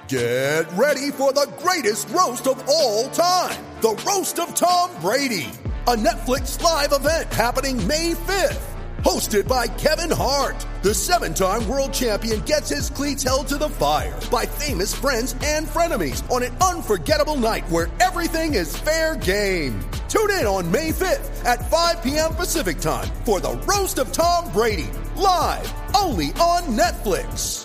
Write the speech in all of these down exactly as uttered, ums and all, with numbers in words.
Get ready for the greatest roast of all time, the Roast of Tom Brady, a Netflix live event happening May fifth. Hosted by Kevin Hart, the seven-time world champion gets his cleats held to the fire by famous friends and frenemies on an unforgettable night where everything is fair game. Tune in on May fifth at five p.m. Pacific time for the Roast of Tom Brady, live only on Netflix.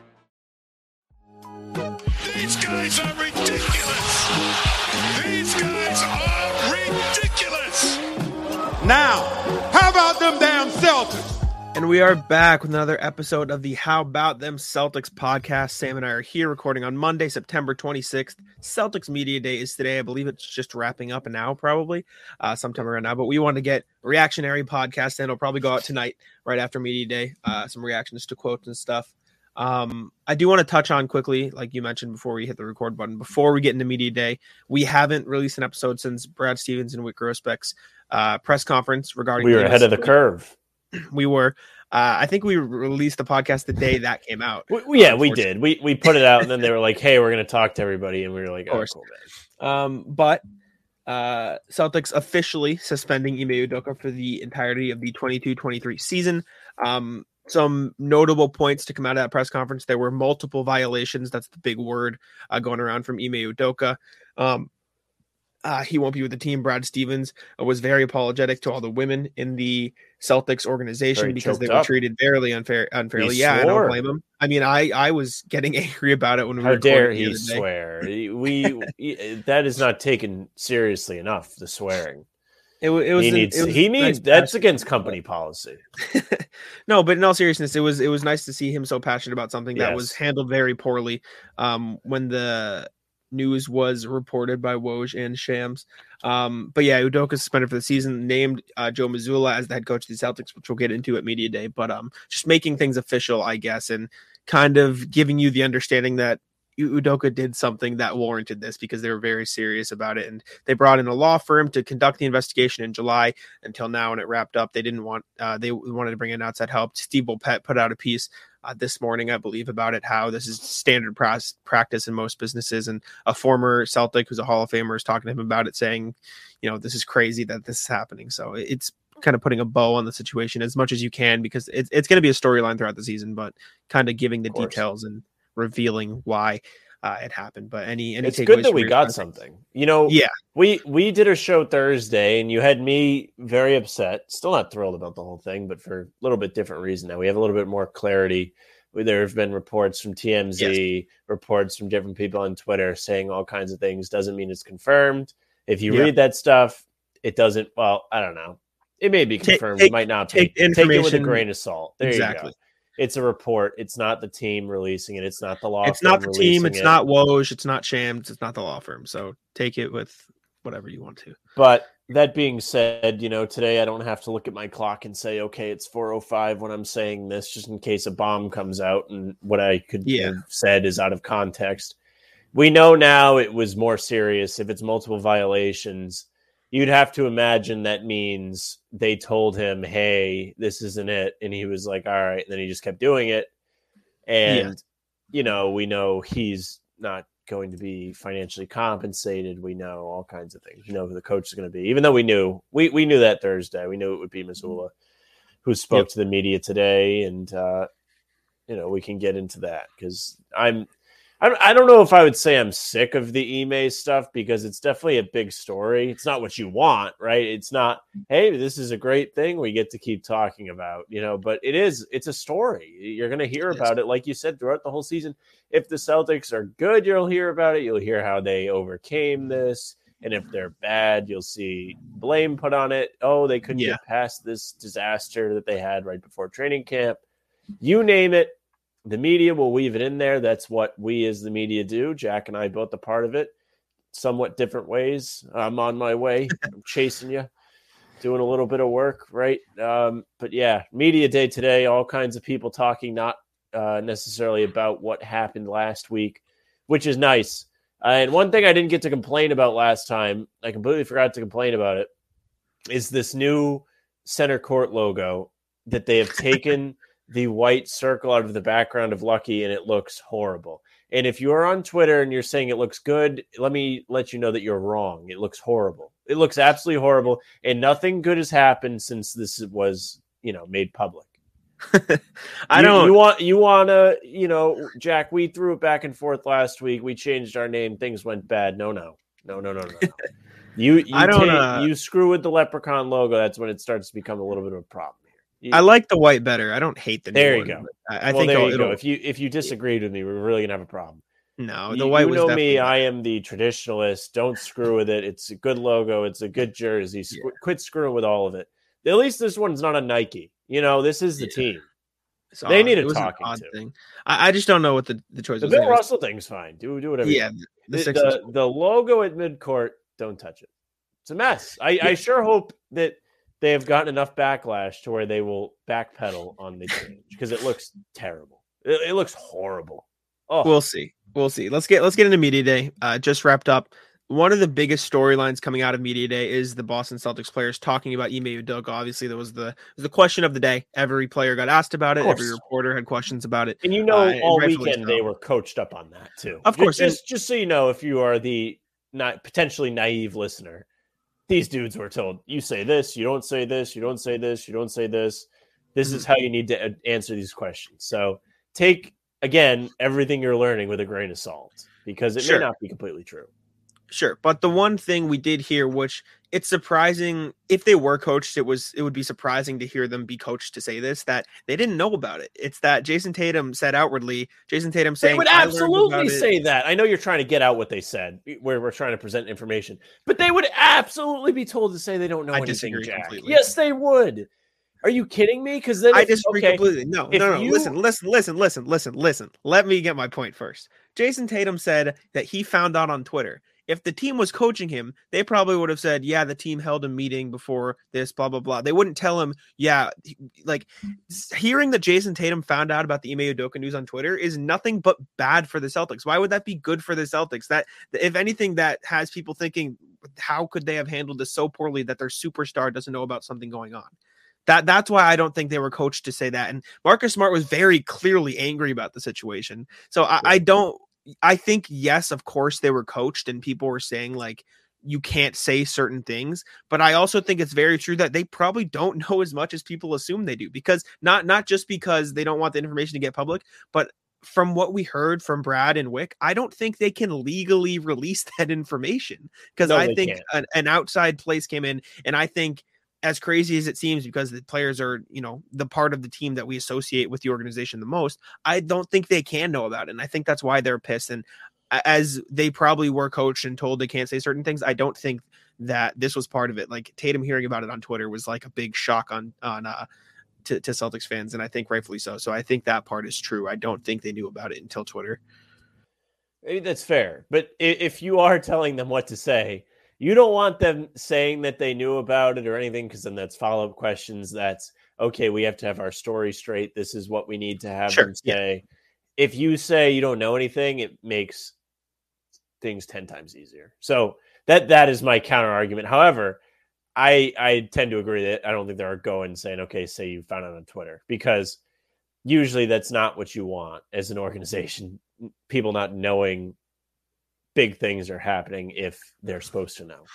These guys are ridiculous. These guys are ridiculous. Now, how about them damn Celtics? And we are back with another episode of the How About Them Celtics podcast. Sam and I are here recording on Monday, September twenty-sixth. Celtics Media Day is today. I believe it's just wrapping up now, probably, uh, sometime around now. But we want to get a reactionary podcast, and it'll probably go out tonight, right after Media Day. Uh, some reactions to quotes and stuff. Um, I do want to touch on quickly, like you mentioned before we hit the record button, before we get into Media Day, we haven't released an episode since Brad Stevens and Whit Grousbeck's uh, press conference regarding. We were ahead of the curve. We were. Uh, I think we released the podcast the day that came out. We, yeah, we did. We we put it out, and then they were like, "Hey, we're going to talk to everybody," and we were like, "Oh, cool, man." Um, but uh, Celtics officially suspending Ime Udoka for the entirety of the twenty-two twenty-three season. Um, some notable points to come out of that press conference. There were multiple violations. That's the big word uh, going around from Ime Udoka. Um, Uh, he won't be with the team. Brad Stevens uh, was very apologetic to all the women in the Celtics organization very because they up. were treated fairly unfair, unfairly. He yeah, swore. I don't blame him. I mean, I, I was getting angry about it when we How were dare recording the he other day. swear? we he- that is not taken seriously enough. The swearing. It, wa- it was he an- needs. it was he nice needs. That's passion. against company policy. No, but in all seriousness, it was it was nice to see him so passionate about something that Yes. was handled very poorly. Um, when the news was reported by Woj and Shams. Um, but yeah, Udoka suspended for the season, named uh, Joe Mazzulla as the head coach of the Celtics, which we'll get into at Media Day. But um, just making things official, I guess, and kind of giving you the understanding that Udoka did something that warranted this because they were very serious about it. And they brought in a law firm to conduct the investigation in July until now, when it wrapped up. They didn't want, uh, they wanted to bring in outside help. Steve Bulpett put out a piece uh, this morning, I believe, about it, how this is standard pras- practice in most businesses. And a former Celtic who's a Hall of Famer is talking to him about it, saying, you know, this is crazy that this is happening. So it's kind of putting a bow on the situation as much as you can, because it's, it's going to be a storyline throughout the season, but kind of giving the details and revealing why uh, it happened. But any, any it's good that we got content? something. You know, yeah, we we did a show Thursday, and you had me very upset. Still not thrilled about the whole thing, but for a little bit different reason. Now we have a little bit more clarity. There have been reports from T M Z, yes. reports from different people on Twitter saying all kinds of things. Doesn't mean it's confirmed. If you yeah. read that stuff, it doesn't. Well, I don't know. It may be confirmed. Take, it might not take, be. Take it with a grain of salt. There exactly. you go. It's a report. It's not the team releasing it. It's not the law It's firm not the team. It's it. not Woj. It's not Shams. It's not the law firm. So take it with whatever you want to. But that being said, you know, today I don't have to look at my clock and say, okay, it's four oh five when I'm saying this, just in case a bomb comes out and what I could yeah. have said is out of context. We know now it was more serious. If it's multiple violations, you'd have to imagine that means they told him, hey, this isn't it. And he was like, all right. And then he just kept doing it. And, yeah. you know, we know he's not going to be financially compensated. We know all kinds of things. We know who the coach is going to be, even though we knew, we, we knew that Thursday. We knew it would be Mazzulla, who spoke yep. to the media today. And, uh, you know, we can get into that because I'm, I don't know if I would say I'm sick of the Ime stuff, because it's definitely a big story. It's not what you want, right? It's not, hey, this is a great thing we get to keep talking about, you know, but it is, it's a story. You're going to hear it about is. it, like you said, throughout the whole season. If the Celtics are good, you'll hear about it. You'll hear how they overcame this. And if they're bad, you'll see blame put on it. Oh, they couldn't yeah. get past this disaster that they had right before training camp. You name it. The media will weave it in there. That's what we as the media do. Jack and I both a part of it, somewhat different ways. I'm on my way. I'm chasing you, doing a little bit of work, right? Um, but yeah, media day today, all kinds of people talking, not uh, necessarily about what happened last week, which is nice. Uh, and one thing I didn't get to complain about last time, I completely forgot to complain about it, is this new center court logo that they have taken the white circle out of the background of Lucky, and it looks horrible. And if you're on Twitter and you're saying it looks good, let me let you know that you're wrong. It looks horrible. It looks absolutely horrible, and nothing good has happened since this was, you know, made public. I you, don't. You want you want to, you know, Jack. We threw it back and forth last week. We changed our name. Things went bad. No, no, no, no, no, no. no. you you I don't. take, Uh, you screw with the leprechaun logo. That's when it starts to become a little bit of a problem here. You, I like the white better. I don't hate the. New there you one, go. I, I well, think there it'll, you go. it'll, If you if you disagreed with me, we're really gonna have a problem. No, the you, white you was know definitely me. better. I am the traditionalist. Don't screw with it. It's a good logo. It's a good jersey. Squ- Yeah. Quit screwing with all of it. At least this one's not a Nike. You know, this is the Yeah. team. It's They odd. need a It was an talking odd to. thing. I, I just don't know what the, the choice The was. Bill anyways. Russell thing's fine. Do do whatever. Yeah, you want. the, The, Sixers. the the logo at midcourt. Don't touch it. It's a mess. I, Yeah. I sure hope that they have gotten enough backlash to where they will backpedal on the change because it looks terrible. It, it looks horrible. Oh, We'll see. We'll see. Let's get let's get into media day. Uh, just wrapped up. One of the biggest storylines coming out of media day is the Boston Celtics players talking about Ime Udoka. Obviously, that was the was the question of the day. Every player got asked about it. Of course. Every reporter had questions about it. and you know, Uh, all rightfully weekend so. they were coached up on that too. Of Ju- course, and- just just so you know, if you are the not potentially naive listener, these dudes were told, you say this, you don't say this, you don't say this, you don't say this. This Mm-hmm. is how you need to a- answer these questions. So take, again, everything you're learning with a grain of salt because it Sure. may not be completely true. Sure, but the one thing we did hear, which it's surprising, if they were coached, it was it would be surprising to hear them be coached to say this, that they didn't know about it. It's that Jason Tatum said outwardly. Jason Tatum saying, They would "I learned absolutely about it." say that. I know you're trying to get out what they said, where we're trying to present information, but they would absolutely be told to say they don't know I anything, disagree Jack. completely. Yes, they would. Are you kidding me? Because then I if- disagree okay, completely. No, if no, no. you- Listen, listen, listen, listen, listen, listen. Let me get my point first. Jason Tatum said that he found out on Twitter. If the team was coaching him, they probably would have said, yeah, the team held a meeting before this, blah, blah, blah. They wouldn't tell him, yeah, he- like hearing that Jason Tatum found out about the Ime Udoka news on Twitter is nothing but bad for the Celtics. Why would that be good for the Celtics? That, if anything, that has people thinking, how could they have handled this so poorly that their superstar doesn't know about something going on? That that's why I don't think they were coached to say that. And Marcus Smart was very clearly angry about the situation. So I, I don't, I think, yes, of course they were coached and people were saying like, you can't say certain things, but I also think it's very true that they probably don't know as much as people assume they do, because not, not just because they don't want the information to get public, but from what we heard from Brad and Wick, I don't think they can legally release that information, because No, I they think can't. an, an outside place came in, and I think, as crazy as it seems, because the players are, you know, the part of the team that we associate with the organization the most, I don't think they can know about it. And I think that's why they're pissed. And as they probably were coached and told they can't say certain things, I don't think that this was part of it. Like Tatum hearing about it on Twitter was like a big shock on, on, uh, to, to Celtics fans. And I think rightfully so. So I think that part is true. I don't think they knew about it until Twitter. Maybe that's fair. But i- if you are telling them what to say, you don't want them saying that they knew about it or anything, because then that's follow-up questions. That's, okay, we have to have our story straight. This is what we need to have Sure, them say. If you say you don't know anything, it makes things ten times easier. So that that is my counter argument. However, I I tend to agree that I don't think they're going saying, okay, say you found it on Twitter, because usually that's not what you want as an organization. People not knowing big things are happening if they're supposed to know.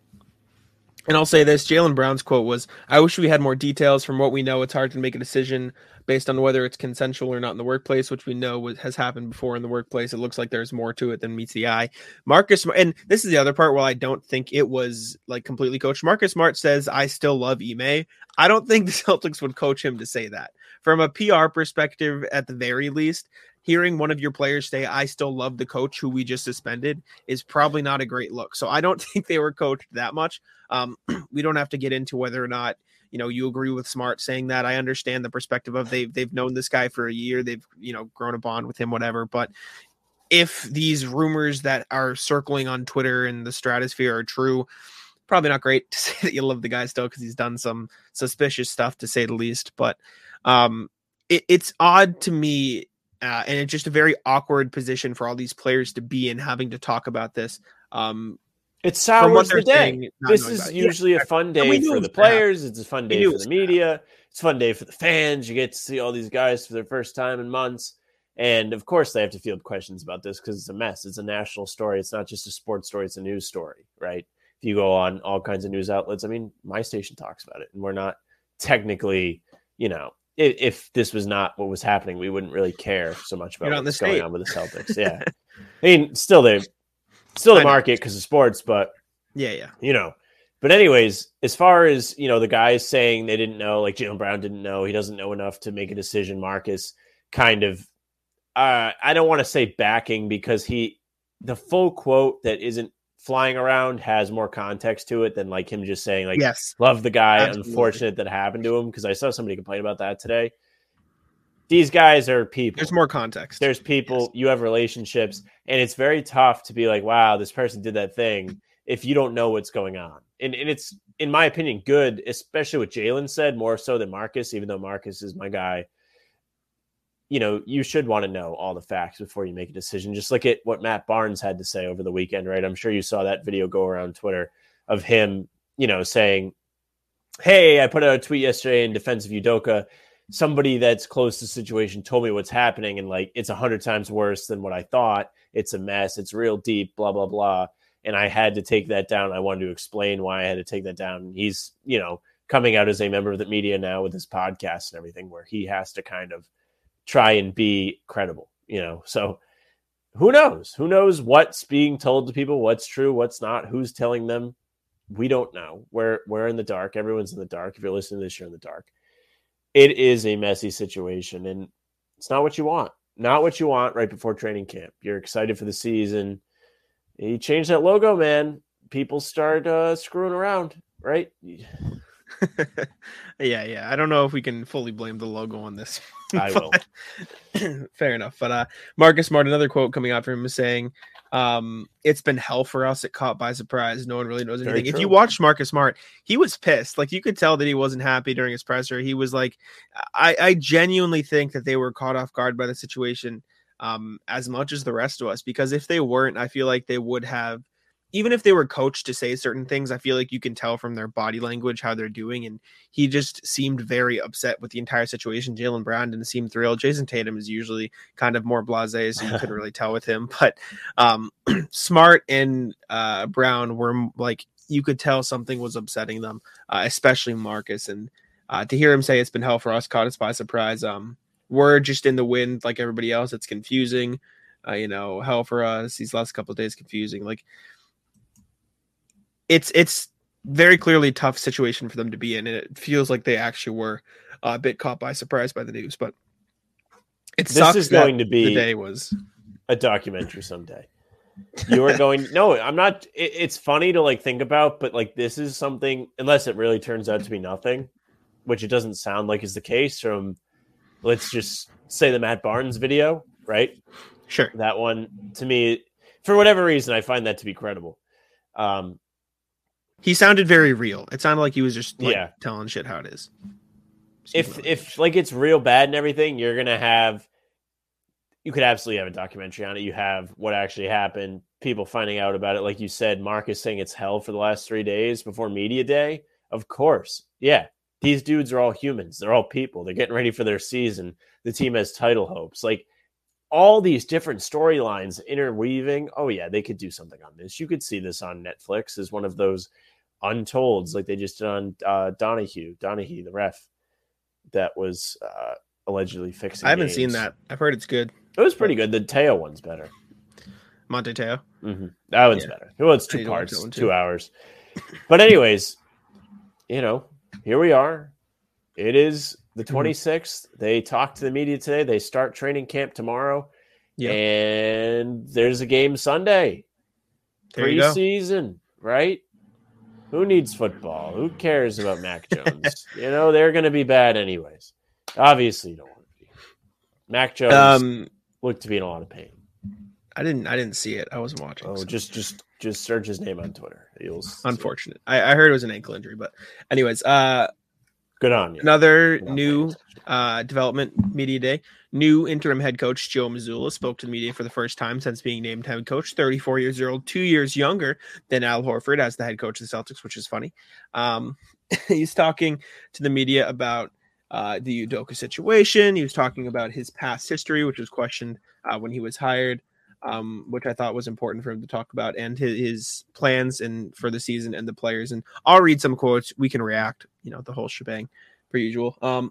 And I'll say this, Jaylen Brown's quote was, I wish we had more details. From what we know, it's hard to make a decision based on whether it's consensual or not in the workplace, which we know was, has happened before in the workplace. It looks like there's more to it than meets the eye. Marcus, Smart, and this is the other part, while I don't think it was like completely coached, Marcus Smart says, I still love Ime. I don't think the Celtics would coach him to say that. From a P R perspective, at the very least, hearing one of your players say, I still love the coach who we just suspended, is probably not a great look. So I don't think they were coached that much. Um, we don't have to get into whether or not, you know, you agree with Smart saying that. I understand the perspective of they've, they've known this guy for a year. They've, you know, grown a bond with him, whatever. But if these rumors that are circling on Twitter and the stratosphere are true, probably not great to say that you love the guy still, because he's done some suspicious stuff, to say the least. But um, it, it's odd to me. Uh, and it's just a very awkward position for all these players to be in, having to talk about this. Um, It sours the day. saying, This is usually yeah. a fun day for the players. It's a fun day for the media. It's a fun day for the fans. You get to see all these guys for their first time in months. And, of course, they have to field questions about this because it's a mess. It's a national story. It's not just a sports story. It's a news story, right? If you go on all kinds of news outlets, I mean, my station talks about it. And we're not technically, you know, if, if this was not what was happening, we wouldn't really care so much about what's going on with the Celtics. Yeah. I mean, still they still the market because of sports, but, yeah, yeah, you know. But anyways, as far as, you know, the guys saying they didn't know, like Jaylen Brown didn't know, he doesn't know enough to make a decision, Marcus kind of, uh, I don't want to say backing because he, the full quote that isn't flying around has more context to it than like him just saying like, yes, love the guy, absolutely. Unfortunate that happened to him. Because I saw somebody complain about that today. These guys are people. There's more context. There's people, yes. You have relationships, and it's very tough to be like, wow, this person did that thing if you don't know what's going on. And, and it's, in my opinion, good, especially what Jaylen said, more so than Marcus, even though Marcus is my guy. You know, you should want to know all the facts before you make a decision. Just look at what Matt Barnes had to say over the weekend, right? I'm sure you saw that video go around Twitter of him, you know, saying, hey, I put out a tweet yesterday in defense of Udoka. Somebody that's close to the situation told me what's happening, and like it's a hundred times worse than what I thought. It's a mess. It's real deep, blah, blah, blah. And I had to take that down. I wanted to explain why I had to take that down. He's, you know, coming out as a member of the media now with his podcast and everything, where he has to kind of try and be credible, you know. So who knows? Who knows what's being told to people, what's true, what's not, who's telling them? We don't know. We're we're in the dark. Everyone's in the dark. If you're listening to this, you're in the dark. It is a messy situation, and it's not what you want. Not what you want right before training camp. You're excited for the season. You change that logo, man. People start uh, screwing around, right? yeah, yeah. I don't know if we can fully blame the logo on this. I will. Fair enough. But uh, Marcus Smart, another quote coming out from him is saying, um, it's been hell for us. It caught by surprise. No one really knows anything. If you watched Marcus Smart, he was pissed. Like, you could tell that he wasn't happy during his presser. He was like, I, I genuinely think that they were caught off guard by the situation um, as much as the rest of us, because if they weren't, I feel like they would have, even if they were coached to say certain things, I feel like you can tell from their body language how they're doing. And he just seemed very upset with the entire situation. Jaylen Brown didn't seem thrilled. Jason Tatum is usually kind of more blasé, so you couldn't really tell with him. But um, Smart and uh, Brown were like, you could tell something was upsetting them, uh, especially Marcus. And uh, to hear him say it's been hell for us, caught us by surprise. Um, we're just in the wind like everybody else. It's confusing. Uh, you know, hell for us. These last couple of days confusing. Like, It's it's very clearly a tough situation for them to be in, and it feels like they actually were a bit caught by surprise by the news. But it this sucks is going to be the day was a documentary someday. You are going. No, I'm not. It, it's funny to like think about, but like this is something. Unless it really turns out to be nothing, which it doesn't sound like is the case. From let's just say the Matt Barnes video, right? Sure, that one to me, for whatever reason, I find that to be credible. Um. He sounded very real. It sounded like he was just like, yeah. telling shit how it is. If if like it's real bad and everything, you're gonna have. You could absolutely have a documentary on it. You have what actually happened, people finding out about it. Like you said, Marcus saying it's hell for the last three days before media day. Of course, yeah. These dudes are all humans. They're all people. They're getting ready for their season. The team has title hopes. Like all these different storylines interweaving. Oh yeah, they could do something on this. You could see this on Netflix as one of those untolds, like they just did on uh, Donahue, Donahue, the ref that was uh, allegedly fixing. I haven't games. seen that. I've heard it's good. It was pretty good. The Teo one's better. Monte Teo. Mm-hmm. That one's yeah. better. Well, it's two parts, two hours. But anyways, you know, here we are. It is the twenty-sixth. Mm-hmm. They talked to the media today. They start training camp tomorrow. Yep. And there's a game Sunday. There Preseason, right? Who needs football? Who cares about Mac Jones? You know, they're going to be bad anyways. Obviously, you don't want to be. Mac Jones um, looked to be in a lot of pain. I didn't. I didn't see it. I wasn't watching. Oh, so. just, just, just search his name on Twitter. You'll Unfortunate. I, I heard it was an ankle injury, but anyways, uh, Good on you. Another Good on new you. uh, development media day. New interim head coach Joe Mazzulla spoke to the media for the first time since being named head coach. thirty-four years old, two years younger than Al Horford as the head coach of the Celtics, which is funny. Um, he's talking to the media about uh, the Udoka situation. He was talking about his past history, which was questioned uh, when he was hired, um, which I thought was important for him to talk about, and his, his plans and for the season and the players. And I'll read some quotes. We can react, you know, the whole shebang per usual. Um,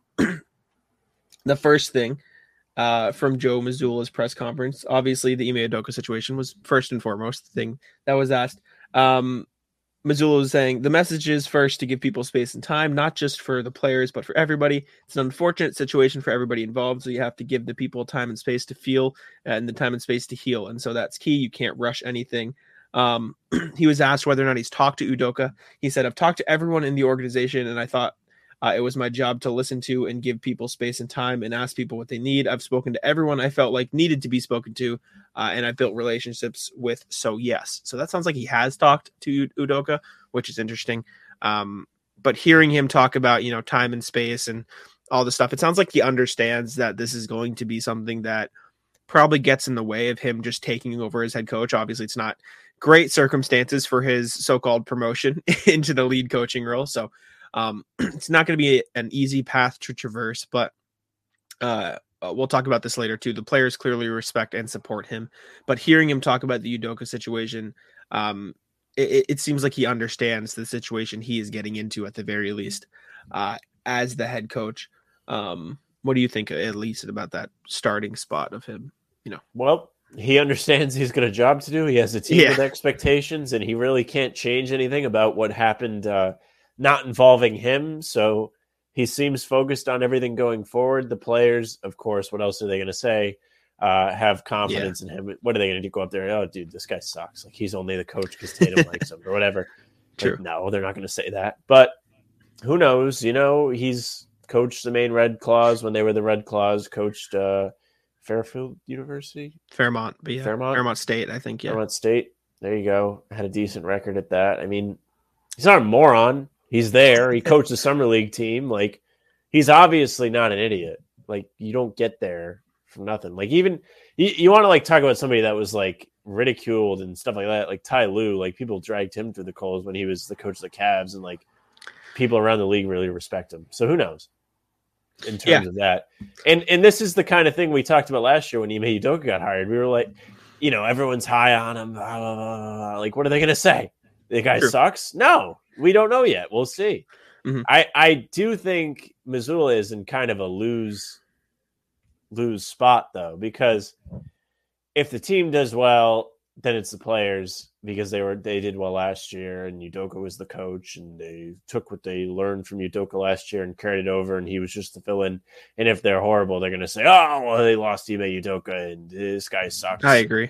the first thing uh, from Joe Mazzulla's press conference, obviously the Ime Udoka situation was first and foremost the thing that was asked. Um, Mazzulla was saying the message is first to give people space and time, not just for the players, but for everybody. It's an unfortunate situation for everybody involved. So you have to give the people time and space to feel and the time and space to heal. And so that's key. You can't rush anything. Um, he was asked whether or not he's talked to Udoka. He said, I've talked to everyone in the organization, and I thought uh, it was my job to listen to and give people space and time and ask people what they need. I've spoken to everyone I felt like needed to be spoken to, uh, and I built relationships with. So yes. So that sounds like he has talked to Udoka, which is interesting. Um, but hearing him talk about, you know, time and space and all the stuff, it sounds like he understands that this is going to be something that probably gets in the way of him just taking over as head coach. Obviously, it's not great circumstances for his so-called promotion into the lead coaching role. So um, it's not going to be a, an easy path to traverse, but uh, we'll talk about this later too. The players clearly respect and support him, but hearing him talk about the Udoka situation, um, it, it seems like he understands the situation he is getting into at the very least uh, as the head coach. Um, what do you think, at least, about that starting spot of him? You know, well, he understands he's got a job to do. He has a team Yeah. with expectations, and he really can't change anything about what happened, uh, not involving him. So he seems focused on everything going forward. The players, of course, what else are they going to say? Uh, have confidence Yeah. in him. What are they going to do? Go up there? Oh, dude, this guy sucks. Like, he's only the coach because Tatum likes him or whatever. True. Like, no, they're not going to say that. But who knows? You know, he's coached the Maine Red Claws when they were the Red Claws. Coached uh, Fairfield University, Fairmont, but yeah, Fairmont? Fairmont State, I think. Yeah. Fairmont State. There you go. Had a decent record at that. I mean, he's not a moron. He's there. He coached the summer league team. Like, he's obviously not an idiot. Like, you don't get there from nothing. Like, even you, you want to like talk about somebody that was like ridiculed and stuff like that. Like Ty Lue, like people dragged him through the coals when he was the coach of the Cavs, and like people around the league really respect him. So who knows in terms Yeah. of that? And and this is the kind of thing we talked about last year when Ime Udoka got hired. We were like, you know, everyone's high on him. Blah, blah, blah, blah. Like, what are they going to say? The guy True. sucks? No, we don't know yet. We'll see. Mhm. I, I do think Mazzulla is in kind of a lose lose spot, though, because if the team does well, then it's the players, because they were they did well last year, and Udoka was the coach, and they took what they learned from Udoka last year and carried it over, and he was just the fill-in. And if they're horrible, they're going to say, "Oh, well, they lost Ime Udoka, and this guy sucks." I agree.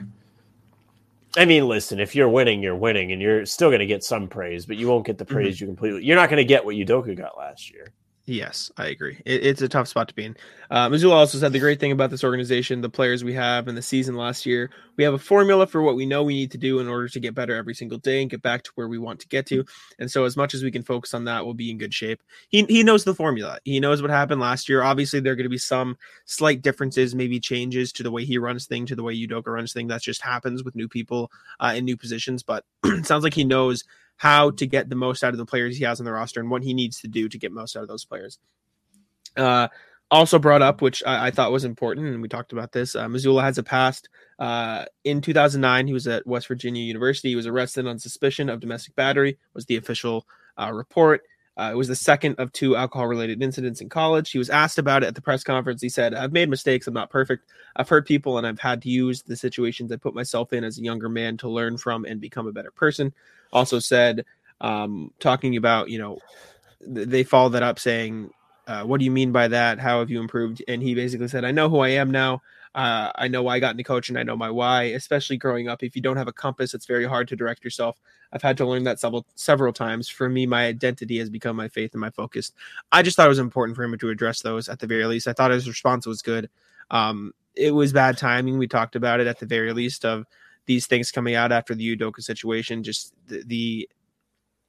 I mean, listen, if you're winning, you're winning, and you're still going to get some praise, but you won't get the praise you completely. You're not going to get what Udoka got last year. Yes, I agree. It, it's a tough spot to be in. Uh, Mazzulla also said the great thing about this organization, the players we have, and the season last year, we have a formula for what we know we need to do in order to get better every single day and get back to where we want to get to. And so as much as we can focus on that, we'll be in good shape. He he knows the formula. He knows what happened last year. Obviously, there are going to be some slight differences, maybe changes to the way he runs things, to the way Udoka runs things. That just happens with new people uh, in new positions. But it sounds like he knows how to get the most out of the players he has on the roster and what he needs to do to get most out of those players. Uh, also brought up, which I, I thought was important, and we talked about this, uh, Mazzulla has a past. Uh, in two thousand nine, he was at West Virginia University. He was arrested on suspicion of domestic battery, was the official uh, report. Uh, it was the second of two alcohol-related incidents in college. He was asked about it at the press conference. He said, I've made mistakes. I'm not perfect. I've hurt people, and I've had to use the situations I put myself in as a younger man to learn from and become a better person. Also said, um, talking about, you know, th- they followed that up saying, Uh, what do you mean by that? How have you improved? And he basically said, I know who I am now. Uh, I know why I got into coaching. I know my why, especially growing up. If you don't have a compass, it's very hard to direct yourself. I've had to learn that several, several times. For me, my identity has become my faith and my focus. I just thought it was important for him to address those at the very least. I thought his response was good. Um, it was bad timing. We talked about it at the very least of these things coming out after the Udoka situation. Just the, the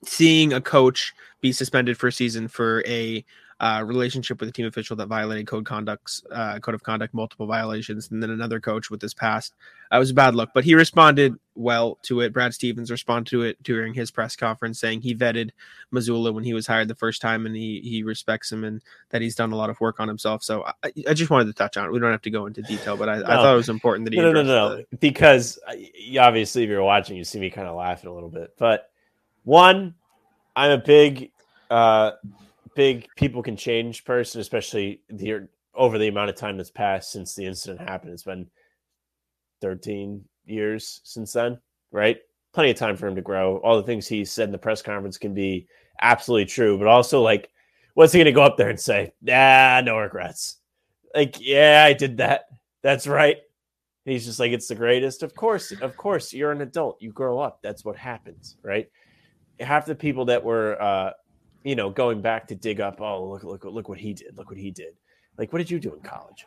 seeing a coach be suspended for a season for a uh, relationship with a team official that violated code conducts, uh, code of conduct, multiple violations, and then another coach with this past. Uh, it was a bad look, but he responded well to it. Brad Stevens responded to it during his press conference, saying he vetted Mazzulla when he was hired the first time, and he he respects him and that he's done a lot of work on himself. So I, I just wanted to touch on it. We don't have to go into detail, but I, no. I thought it was important that he no no no no the... because obviously if you're watching, you see me kind of laughing a little bit. But one, I'm a big. Uh, big people can change person, especially the over the amount of time that's passed since the incident happened. It's been thirteen years since then, right? Plenty of time for him to grow. All the things he said in the press conference can be absolutely true, but also like, what's he going to go up there and say? Ah, no regrets. Like, yeah, I did that. That's right. And he's just like, it's the greatest. Of course, of course, you're an adult. You grow up. That's what happens, right? Half the people that were, uh, you know, going back to dig up, oh, look, look, look what he did. Look what he did. Like, what did you do in college?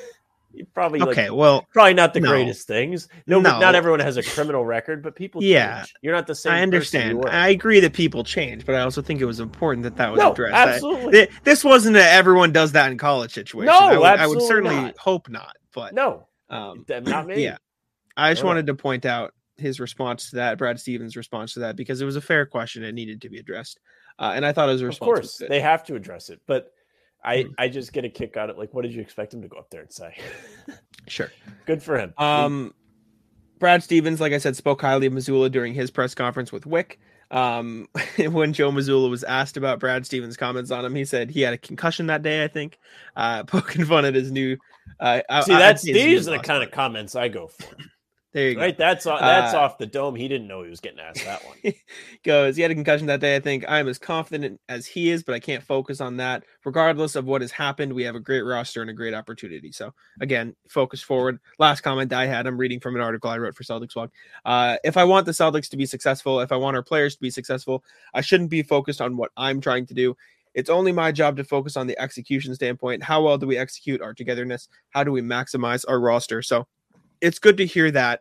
You probably, okay, like, well, probably not the no. greatest things. No, no, not everyone has a criminal record, but people yeah, change. You're not the same. I understand. I agree that people change, but I also think it was important that that was no, addressed. Absolutely. I, this wasn't a everyone does that in college situation. No, I would, absolutely I would certainly not. hope not, but no, um, not me. Yeah, I just no. wanted to point out his response to that, Brad Stevens' response to that, because it was a fair question. It needed to be addressed. Uh, and I thought it was a response. Of course, they have to address it. But I, mm-hmm. I just get a kick out of it. Like, what did you expect him to go up there and say? Sure. Good for him. Um, Brad Stevens, like I said, spoke highly of Mazzulla during his press conference with Wick. Um, when Joe Mazzulla was asked about Brad Stevens' comments on him, he said he had a concussion that day, I think, uh, poking fun at his new. Uh, See, I, that's I these are the kind of comments I go for. There you go. Right, that's off, that's uh, off the dome. He didn't know he was getting asked that one. Goes, he had a concussion that day. I think I'm as confident as he is, but I can't focus on that. Regardless of what has happened, we have a great roster and a great opportunity. So again, focus forward. Last comment I had, I'm reading from an article I wrote for Celtics Blog. Uh, if I want the Celtics to be successful, if I want our players to be successful, I shouldn't be focused on what I'm trying to do. It's only my job to focus on the execution standpoint. How well do we execute our togetherness? How do we maximize our roster? So it's good to hear that.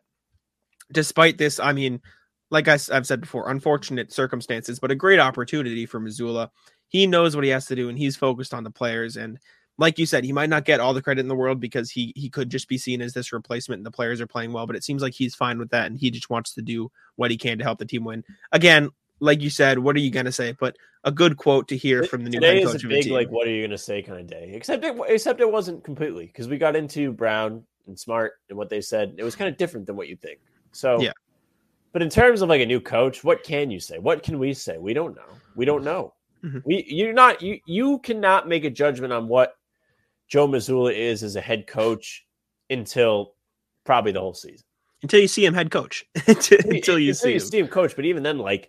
Despite this, I mean, like I, I've said before, unfortunate circumstances, but a great opportunity for Mazzulla. He knows what he has to do, and he's focused on the players. And like you said, he might not get all the credit in the world because he he could just be seen as this replacement, and the players are playing well. But it seems like he's fine with that, and he just wants to do what he can to help the team win. Again, like you said, what are you going to say? But a good quote to hear from the new Today head coach is a of big, the team. like, what are you going to say kind of day. Except it, except it wasn't completely, because we got into Brown and Smart and what they said. It was kind of different than what you think. So yeah. But in terms of like a new coach, what can you say? What can we say? We don't know. We don't know. Mm-hmm. We you're not you you cannot make a judgment on what Joe Mazzulla is as a head coach until probably the whole season. Until you see him head coach. until, until you until see you him. see him coach. But even then, like,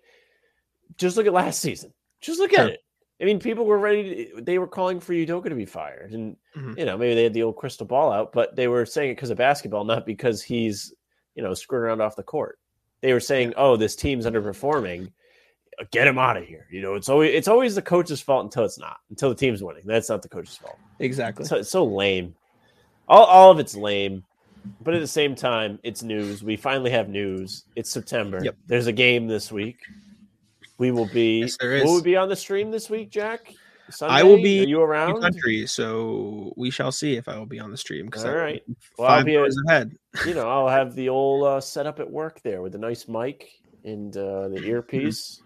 just look at last season. Just look at yeah. it. I mean, people were ready. To, they were calling for Udoka to be fired, and mm-hmm. you know maybe they had the old crystal ball out, but they were saying it because of basketball, not because he's you know screwing around off the court. They were saying, "Oh, this team's underperforming. Get him out of here." You know, it's always it's always the coach's fault until it's not. Until the team's winning, that's not the coach's fault. Exactly. So it's so lame. All all of it's lame, but at the same time, it's news. We finally have news. It's September. Yep. There's a game this week. We will be. Yes, there is. Will we be on the stream this week, Jack? Sunday? I will be. Are you around? Country, so we shall see if I will be on the stream. All right. Well, five hours ahead. You know, I'll have the old uh, setup at work there with a nice mic and uh, the earpiece.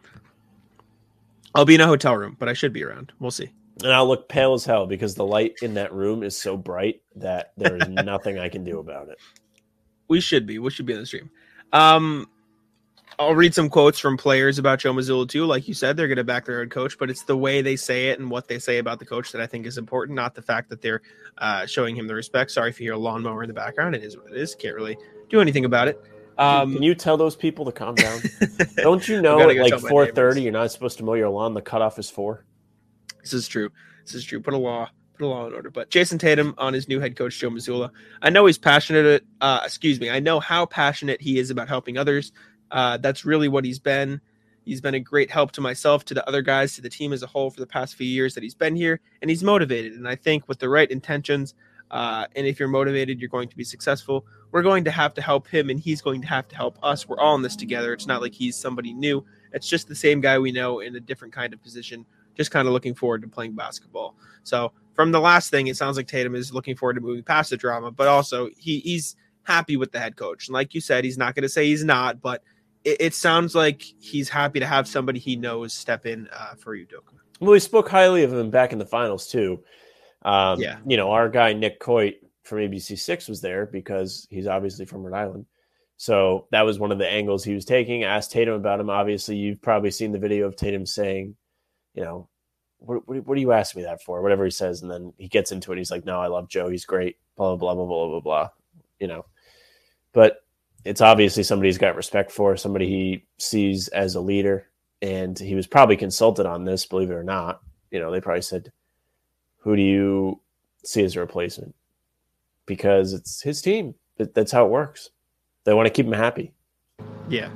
I'll be in a hotel room, but I should be around. We'll see. And I'll look pale as hell because the light in that room is so bright that there is nothing I can do about it. We should be. We should be on the stream. Um, I'll read some quotes from players about Joe Mazzulla too. Like you said, they're going to back their head coach, but it's the way they say it and what they say about the coach that I think is important, not the fact that they're uh, showing him the respect. Sorry if you hear a lawnmower in the background. It is what it is. Can't really do anything about it. Um, Can you tell those people to calm down? Don't you know at like four thirty you're not supposed to mow your lawn? The cutoff is four. This is true. This is true. Put a law, put a law in order. But Jason Tatum on his new head coach, Joe Mazzulla. I know he's passionate. Uh, excuse me. I know how passionate he is about helping others. Uh, that's really what he's been. He's been a great help to myself, to the other guys, to the team as a whole for the past few years that he's been here. And he's motivated. And I think with the right intentions, uh, and if you're motivated, you're going to be successful. We're going to have to help him, and he's going to have to help us. We're all in this together. It's not like he's somebody new. It's just the same guy we know in a different kind of position, just kind of looking forward to playing basketball. So from the last thing, it sounds like Tatum is looking forward to moving past the drama, but also he, he's happy with the head coach. And like you said, he's not going to say he's not, but it, it sounds like he's happy to have somebody he knows step in uh, for Udoka. Well, he spoke highly of him back in the finals too. Um, yeah. You know, our guy Nick Coit from A B C six was there because he's obviously from Rhode Island. So that was one of the angles he was taking. Asked Tatum about him. Obviously, you've probably seen the video of Tatum saying, you know, what, what, what do you ask me that for? Whatever he says. And then he gets into it. He's like, no, I love Joe. He's great. Blah, blah, blah, blah, blah, blah, blah. You know, but it's obviously somebody he's got respect for, somebody he sees as a leader. And he was probably consulted on this, believe it or not. You know, they probably said, who do you see as a replacement? Because it's his team. That's how it works. They want to keep him happy. Yeah.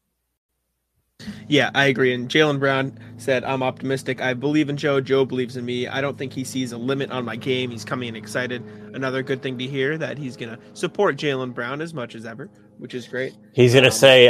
Yeah, I agree. And Jaylen Brown said, I'm optimistic. I believe in Joe. Joe believes in me. I don't think he sees a limit on my game. He's coming in excited. Another good thing to hear, that he's going to support Jaylen Brown as much as ever, which is great. He's going to um, say,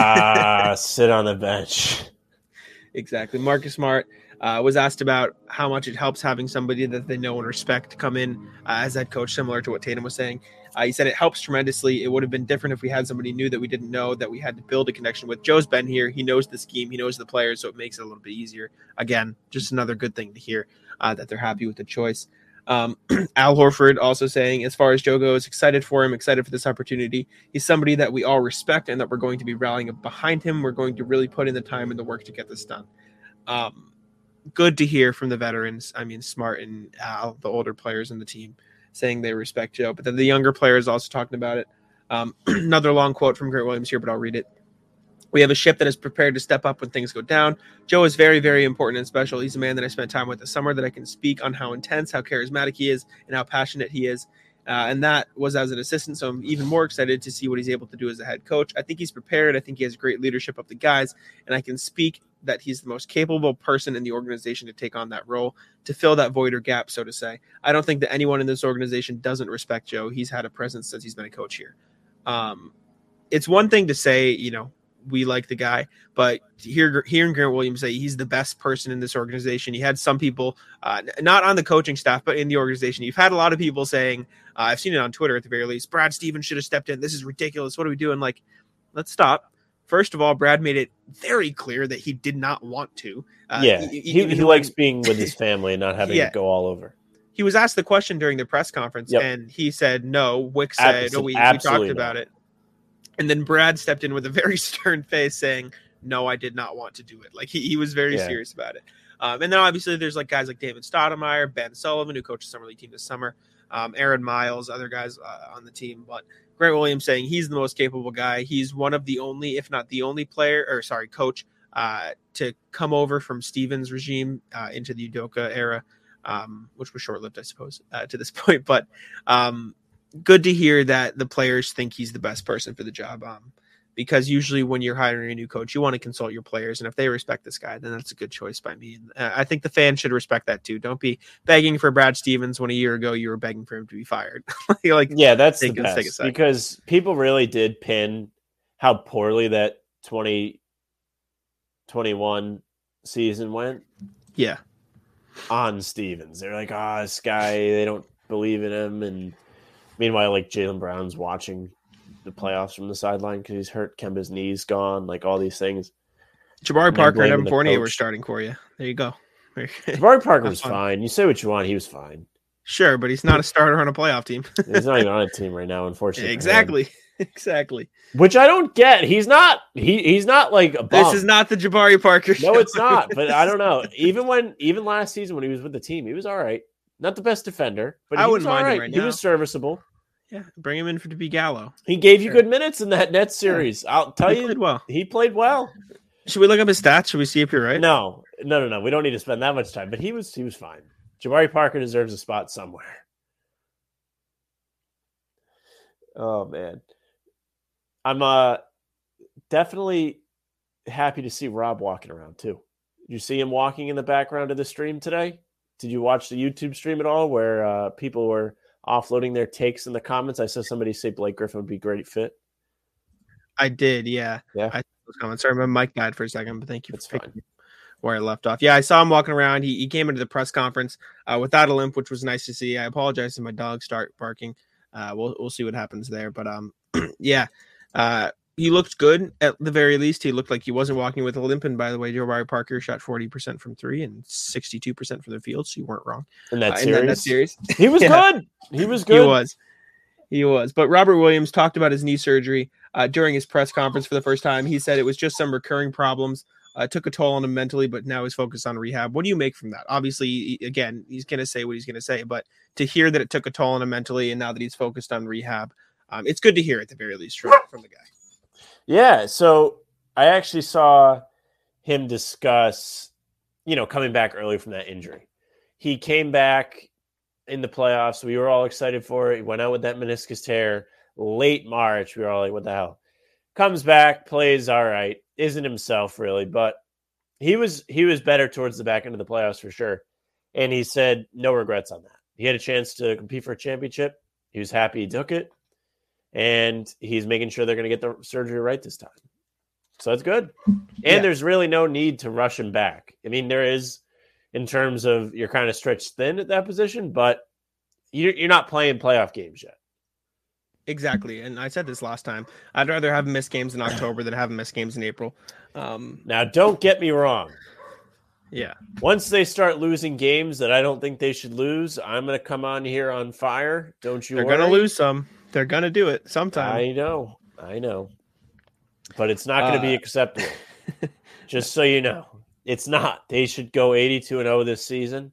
ah, sit on the bench. Exactly. Marcus Smart uh, was asked about how much it helps having somebody that they know and respect come in uh, as head coach, similar to what Tatum was saying. Uh, he said it helps tremendously. It would have been different if we had somebody new that we didn't know, that we had to build a connection with. Joe's been here. He knows the scheme. He knows the players, so it makes it a little bit easier. Again, just another good thing to hear uh, that they're happy with the choice. Um, Al Horford also saying, as far as Joe goes, excited for him, excited for this opportunity. He's somebody that we all respect and that we're going to be rallying behind him. We're going to really put in the time and the work to get this done. Um, good to hear from the veterans. I mean, Smart and Al, the older players in the team, saying they respect Joe. But then the younger players also talking about it. Um, another long quote from Grant Williams here, but I'll read it. We have a ship that is prepared to step up when things go down. Joe is very, very important and special. He's a man that I spent time with this summer, that I can speak on how intense, how charismatic he is, and how passionate he is. Uh, and that was as an assistant, so I'm even more excited to see what he's able to do as a head coach. I think he's prepared. I think he has great leadership of the guys, and I can speak that he's the most capable person in the organization to take on that role, to fill that void or gap, so to say. I don't think that anyone in this organization doesn't respect Joe. He's had a presence since he's been a coach here. Um, it's one thing to say, you know, we like the guy, but hear, hearing Grant Williams say he's the best person in this organization. You had some people, uh, not on the coaching staff, but in the organization. You've had a lot of people saying, uh, I've seen it on Twitter at the very least, Brad Stevens should have stepped in. This is ridiculous. What are we doing? Like, let's stop. First of all, Brad made it very clear that he did not want to. Uh, yeah, he, he, he likes being with his family and not having yeah. to go all over. He was asked the question during the press conference, yep. and he said no. Wick said, Absol- no, we, we talked not. about it. And then Brad stepped in with a very stern face saying, no, I did not want to do it. Like, he, he was very yeah. serious about it. Um, and then obviously there's like guys like David Stoudemire, Ben Sullivan, who coached the Summer League team this summer, um, Aaron Miles, other guys uh, on the team. But Grant Williams saying he's the most capable guy. He's one of the only, if not the only player, or sorry, coach uh, to come over from Stevens' regime uh, into the Udoka era, um, which was short-lived, I suppose, uh, to this point. But um, good to hear that the players think he's the best person for the job. Um, because usually when you're hiring a new coach, you want to consult your players. And if they respect this guy, then that's a good choice by me. And uh, I think the fans should respect that too. Don't be begging for Brad Stevens when a year ago you were begging for him to be fired. like, yeah, that's take, the best, take because people really did pin how poorly that twenty twenty-one season went. Yeah. On Stevens. They're like, ah, oh, this guy, they don't believe in him. And meanwhile, like Jaylen Brown's watching the playoffs from the sideline because he's hurt. Kemba's knee's gone. Like all these things. Jabari Parker and Evan Fournier were starting for you. There you go. Jabari Parker was fun. fine. You say what you want. He was fine. Sure, but he's not a starter on a playoff team. He's not even on a team right now, unfortunately. Yeah, exactly. Exactly. Which I don't get. He's not. He he's not like a bum. This is not the Jabari Parker show. No, it's not. But I don't know. Even when even last season when he was with the team, he was all right. Not the best defender, but he I wouldn't was all mind right. him right he now. was serviceable. Yeah, bring him in for to be Gallo. He gave you sure. good minutes in that Nets series. Yeah. I'll tell he you, played well. He played well. Should we look up his stats? Should we see if you're right? No, no, no, no. We don't need to spend that much time. But he was he was fine. Jabari Parker deserves a spot somewhere. Oh man, I'm uh definitely happy to see Rob walking around too. Did you see him walking in the background of the stream today? Did you watch the YouTube stream at all, where uh, people were offloading their takes in the comments? I saw somebody say Blake Griffin would be a great fit. I did, yeah. Yeah. I those comments. Sorry, my mic died for a second, but thank you It's for fine. picking where I left off. Yeah, I saw him walking around. He, he came into the press conference uh, without a limp, which was nice to see. I apologize if my dogs start barking. Uh, we'll we'll see what happens there. But um, yeah, uh, he looked good at the very least. He looked like he wasn't walking with a limp. And by the way, Jabari Parker shot forty percent from three and sixty-two percent from the field, so you weren't wrong. In that uh, series, in that, that series. he was Yeah. good. He was good. He was. He was. But Robert Williams talked about his knee surgery uh, during his press conference for the first time. He said it was just some recurring problems. Uh, took a toll on him mentally, but now he's focused on rehab. What do you make from that? Obviously, he- again, he's going to say what he's going to say, but to hear that it took a toll on him mentally and now that he's focused on rehab, um, it's good to hear at the very least from, from the guy. Yeah, so I actually saw him discuss, you know, coming back early from that injury. He came back in the playoffs. We were all excited for it. He went out with that meniscus tear late March. We were all like, what the hell? Comes back, plays all right. Isn't himself really, but he was he was better towards the back end of the playoffs for sure. And he said no regrets on that. He had a chance to compete for a championship. He was happy he took it. And he's making sure they're going to get the surgery right this time. So that's good. And Yeah. there's really no need to rush him back. I mean, there is in terms of you're kind of stretched thin at that position, but you're, you're not playing playoff games yet. Exactly. And I said this last time. I'd rather have him miss games in October than have him miss games in April. Um, Now, don't get me wrong. yeah. Once they start losing games that I don't think they should lose, I'm going to come on here on fire. Don't you They're worry. going to lose some. They're going to do it sometime. I know. I know. But it's not going to be Uh, acceptable. Just so you know. It's not. They should go eighty-two and oh this season.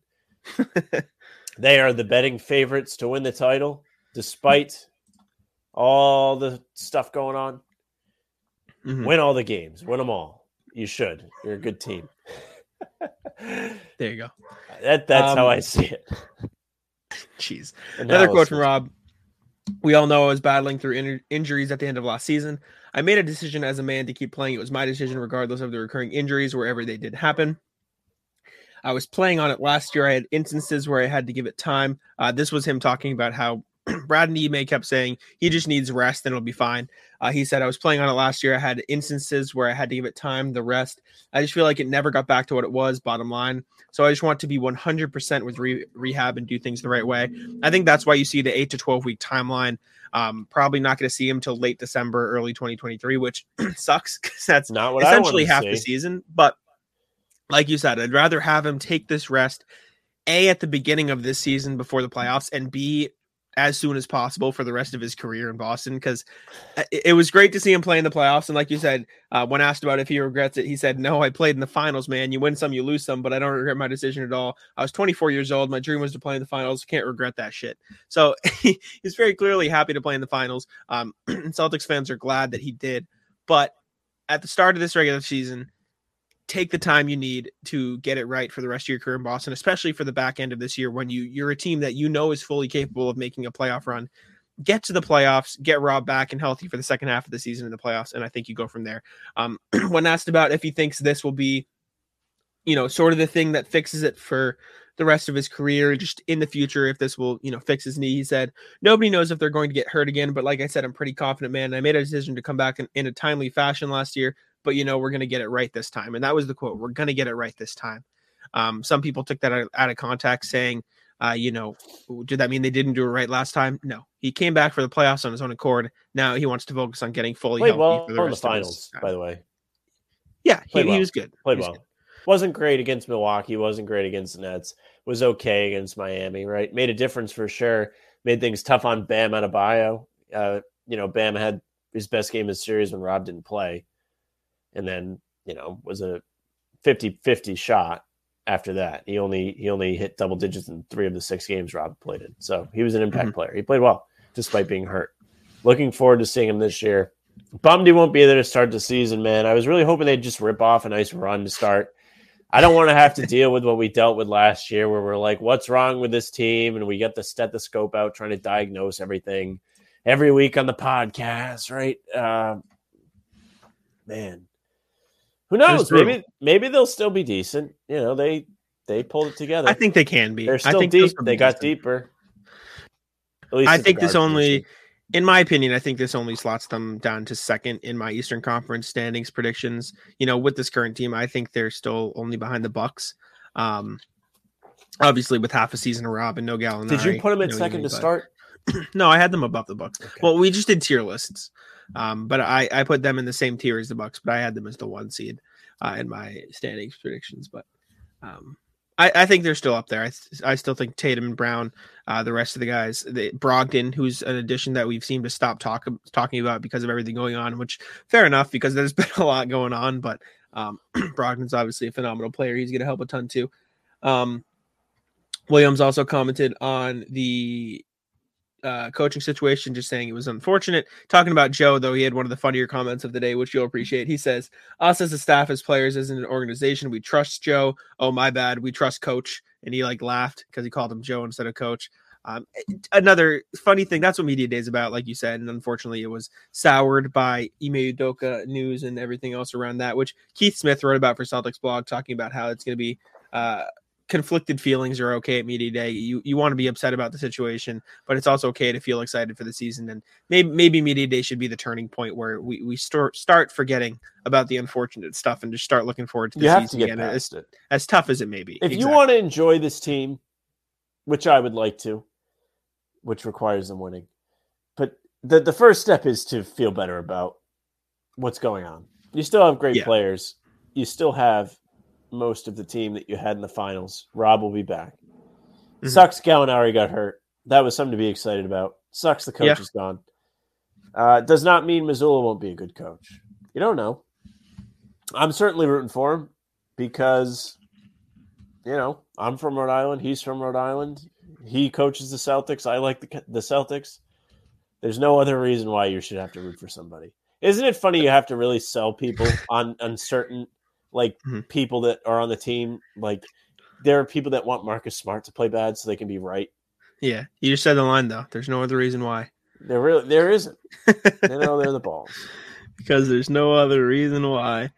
They are the betting favorites to win the title, despite all the stuff going on. Mhm. Win all the games. Win them all. You should. You're a good team. There you go. That That's Um, how I see it. Jeez. And Another now quote let's- from Rob. We all know I was battling through in- injuries at the end of last season. I made a decision as a man to keep playing. It was my decision regardless of the recurring injuries, wherever they did happen. I was playing on it last year. I had instances where I had to give it time. Uh, this was him talking about how Brad Neame kept saying he just needs rest and it'll be fine. Uh, he said, I was playing on it last year. I had instances where I had to give it time, the rest. I just feel like it never got back to what it was, bottom line. So I just want to be one hundred percent with re- rehab and do things the right way. I think that's why you see the eight to twelve week timeline. Um, probably not going to see him till late December, early twenty twenty-three, which sucks because that's Not what essentially I half want the to see. season. But like you said, I'd rather have him take this rest, A, at the beginning of this season before the playoffs, and B, as soon as possible for the rest of his career in Boston, because it, it was great to see him play in the playoffs. And like you said, uh, when asked about if he regrets it, he said, no, I played in the finals, man. You win some, you lose some, but I don't regret my decision at all. I was twenty-four years old. My dream was to play in the finals. Can't regret that shit. So he's very clearly happy to play in the finals. Um, Celtics fans are glad that he did. But at the start of this regular season, take the time you need to get it right for the rest of your career in Boston, especially for the back end of this year when you, you're a team that you know is fully capable of making a playoff run. Get to the playoffs, get Rob back and healthy for the second half of the season in the playoffs, and I think you go from there. Um, when asked about if he thinks this will be, you know, sort of the thing that fixes it for the rest of his career, just in the future, if this will, you know, fix his knee, he said, nobody knows if they're going to get hurt again, but like I said, I'm pretty confident, man. I made a decision to come back in, in a timely fashion last year, but you know, we're going to get it right this time. And that was the quote. We're going to get it right this time. Um, some people took that out, out of context saying, uh, you know, did that mean they didn't do it right last time? No, he came back for the playoffs on his own accord. Now he wants to focus on getting fully Played healthy well for the in the rest of his finals, time. by the way. Yeah, he, Played he well. was good. Played He was well. good. Wasn't great against Milwaukee. Wasn't great against the Nets. Was okay against Miami, right? Made a difference for sure. Made things tough on Bam Adebayo. Uh, you know, Bam had his best game of the series when Rob didn't play. And then, you know, was a fifty-fifty shot after that. He only he only hit double digits in three of the six games Rob played in. So he was an impact Mhm. player. He played well, despite being hurt. Looking forward to seeing him this year. Bummed he won't be there to start the season, man. I was really hoping they'd just rip off a nice run to start. I don't want to have to deal with what we dealt with last year where we're like, what's wrong with this team? And we get the stethoscope out trying to diagnose everything every week on the podcast, right? Uh, man. Who knows? brutal. Maybe maybe they'll still be decent. You know, they they pulled it together. I think they can be. They're I still think they'll deep. still They be got decent. deeper. At least I at the think this guard only position. in my opinion, I think this only slots them down to second in my Eastern Conference standings predictions. You know, with this current team, I think they're still only behind the Bucks. Um, obviously, with half a season of Rob and no Gallinari. Did you put them at no second Ely, to but- start? No, I had them above the Bucks. Okay. Well, we just did tier lists, um, but I, I put them in the same tier as the Bucks, but I had them as the one seed uh, in my standings predictions. But um, I, I think they're still up there. I, I still think Tatum and Brown, uh, the rest of the guys, the, Brogdon, who's an addition that we've seemed to stop talk, talking about because of everything going on, which fair enough because there's been a lot going on. But um, Brogdon's obviously a phenomenal player. He's going to help a ton too. Um, Williams also commented on the uh, coaching situation, just saying it was unfortunate. Talking about Joe, though, he had one of the funnier comments of the day, which you'll appreciate. He says, us as a staff, as players, as an organization, we trust Joe. Oh, my bad. We trust Coach. And he like laughed because he called him Joe instead of Coach. Um, another funny thing, that's what Media Day is about, like you said. And unfortunately, it was soured by Ime Udoka news and everything else around that, which Keith Smith wrote about for Celtics blog, talking about how it's going to be uh, conflicted feelings are okay at Media Day. You you want to be upset about the situation, but it's also okay to feel excited for the season. And maybe maybe Media Day should be the turning point where we, we start start forgetting about the unfortunate stuff and just start looking forward to the You have season to get again, past as, it. as tough as it may be. If Exactly. you want to enjoy this team, which I would like to, which requires them winning, but the the first step is to feel better about what's going on. You still have great Yeah. players. You still have most of the team that you had in the finals. Rob will be back. Mhm. Sucks Gallinari got hurt. That was something to be excited about. Sucks the coach Yeah. is gone. Uh, does not mean Missoula won't be a good coach. You don't know. I'm certainly rooting for him because, you know, I'm from Rhode Island. He's from Rhode Island. He coaches the Celtics. I like the, the Celtics. There's no other reason why you should have to root for somebody. Isn't it funny you have to really sell people on, on certain like Mhm. people that are on the team? Like there are people that want Marcus Smart to play bad so they can be right. Yeah, you just said the line though. There's no other reason why. There really there isn't. You know, they're the balls. Because there's no other reason why.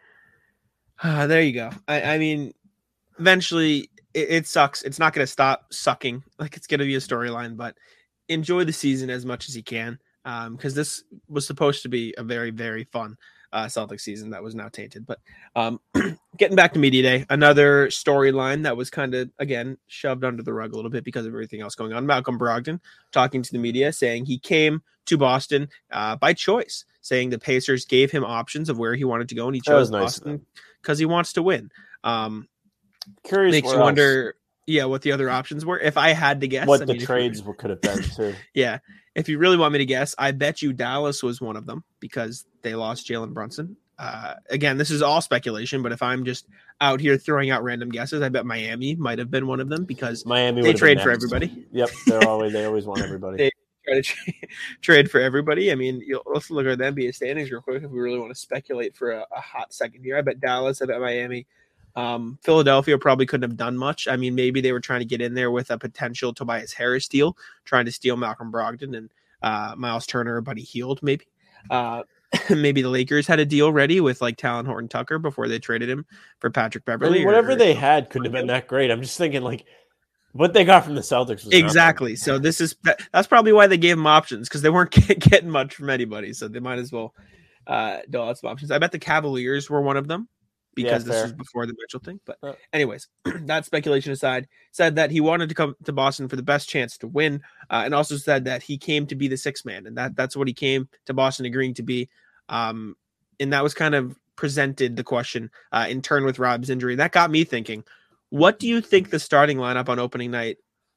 Ah, there you go. I, I mean, eventually it, it sucks. It's not going to stop sucking. Like it's going to be a storyline, but enjoy the season as much as you can. Um, because this was supposed to be a very, very fun uh, Celtics season that was now tainted. But um, getting back to Media Day, another storyline that was kind of, again, shoved under the rug a little bit because of everything else going on. Malcolm Brogdon talking to the media, saying he came to Boston uh, by choice, saying the Pacers gave him options of where he wanted to go, and he That was chose nice of Boston because he wants to win. Um, Curious makes where you else- wonder, yeah, what the other options were. If I had to guess, what I the mean, if you- trades could have been too. yeah. If you really want me to guess, I bet you Dallas was one of them because they lost Jalen Brunson. Uh, again, this is all speculation, but if I'm just out here throwing out random guesses, I bet Miami might have been one of them because Miami they would have been trade for next. everybody. Yep, they're always they always want everybody. They- Try to tra- trade for everybody. I mean, you'll, let's look at the N B A standings real quick if we really want to speculate for a, a hot second here. I bet Dallas, I bet Miami. Um, Philadelphia probably couldn't have done much. I mean, maybe they were trying to get in there with a potential Tobias Harris deal, trying to steal Malcolm Brogdon and uh, Miles Turner, but he healed maybe. Uh, maybe the Lakers had a deal ready with like Talon Horton Tucker before they traded him for Patrick I Beverly. mean, or- whatever or- they had couldn't have been that great. I'm just thinking like what they got from the Celtics was nothing. Exactly. So this is that, that's probably why they gave them options because they weren't get, getting much from anybody. So they might as well uh, do lots of options. I bet the Cavaliers were one of them because Yeah, this fair. was before the Mitchell thing. But Uh. anyways, that speculation aside, said that he wanted to come to Boston for the best chance to win, uh, and also said that he came to be the sixth man, and that that's what he came to Boston agreeing to be. Um, and that was kind of presented the question uh, in turn with Rob's injury. That got me thinking. What do you think the starting lineup on opening night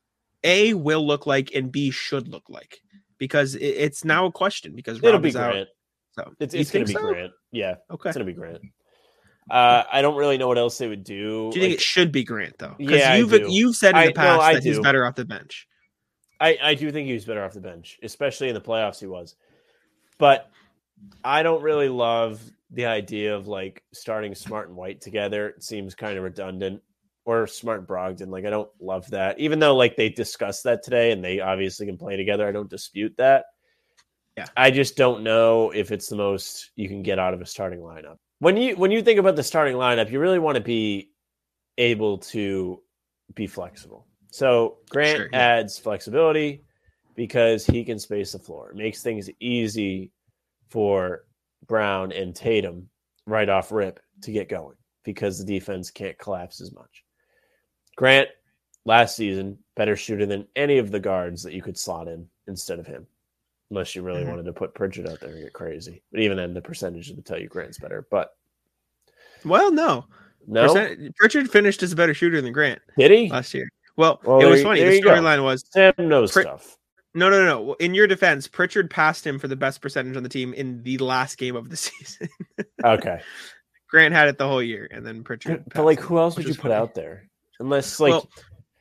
A will look like and B should look like? Because it, it's now a question because It'll Rob be is out. Grant. So It's You it's gonna think be so? Grant. Yeah, Okay. it's gonna be Grant. Uh, I don't really know what else they would do. Do you think Like, it should be Grant though? Because Yeah, I you've do. you've said in I- the no, past I that he's do. better off the bench. I, I do think he was better off the bench, especially in the playoffs he was. But I don't really love the idea of like starting Smart and White together. It seems kind of redundant. Or Smart and Brogdon. Like I don't love that. Even though like they discussed that today and they obviously can play together. I don't dispute that. Yeah. I just don't know if it's the most you can get out of a starting lineup. When you when you think about the starting lineup, you really want to be able to be flexible. So Grant Sure, yeah. adds flexibility. because he can space the floor. It makes things easy for Brown and Tatum right off rip to get going because the defense can't collapse as much. Grant, last season, better shooter than any of the guards that you could slot in instead of him, unless you really mm-hmm. wanted to put Pritchard out there and get crazy. But even then, the percentage would tell you Grant's better. But well, no, no, Percent- Pritchard finished as a better shooter than Grant. Did he last year? Well, well it was there, funny. There the storyline was Sam knows Prit- stuff. No, no, no, no. In your defense, Pritchard passed him for the best percentage on the team in the last game of the season. Okay. Grant had it the whole year, and then Pritchard. But like, him, who else would you put funny. out there? Unless like, well,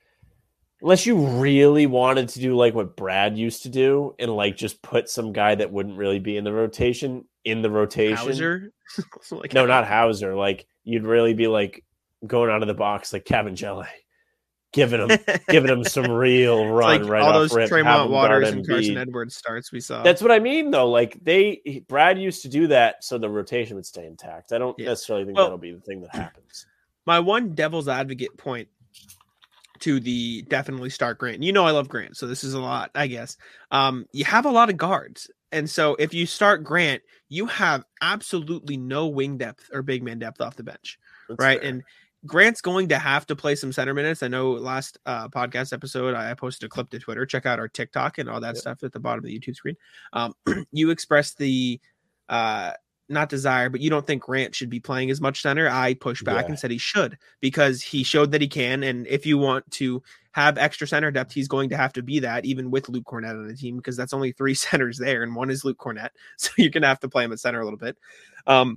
unless you really wanted to do like what Brad used to do, and like just put some guy that wouldn't really be in the rotation in the rotation. Hauser? like, no, not Hauser. Like you'd really be like going out of the box like Cavangeli. Giving him, giving him some real run like right all off those rip. Tremont Waters and Embiid. Carson Edwards starts we saw. That's what I mean, though. Like they, Brad used to do that so the rotation would stay intact. I don't yeah. necessarily think well, that'll be the thing that happens. My one devil's advocate point to the definitely start Grant. You know I love Grant, so this is a lot, I guess. Um, you have a lot of guards, and so if you start Grant, you have absolutely no wing depth or big man depth off the bench, That's right? Fair. And Grant's going to have to play some center minutes. I know last uh, podcast episode, I posted a clip to Twitter. Check out our TikTok and all that yep. stuff at the bottom of the YouTube screen. Um, you expressed the, uh, not desire, but you don't think Grant should be playing as much center. I pushed back yeah. and said he should because he showed that he can. And if you want to have extra center depth, he's going to have to be that even with Luke Cornett on the team because that's only three centers there and one is Luke Cornett. So you're going to have to play him at center a little bit. Um,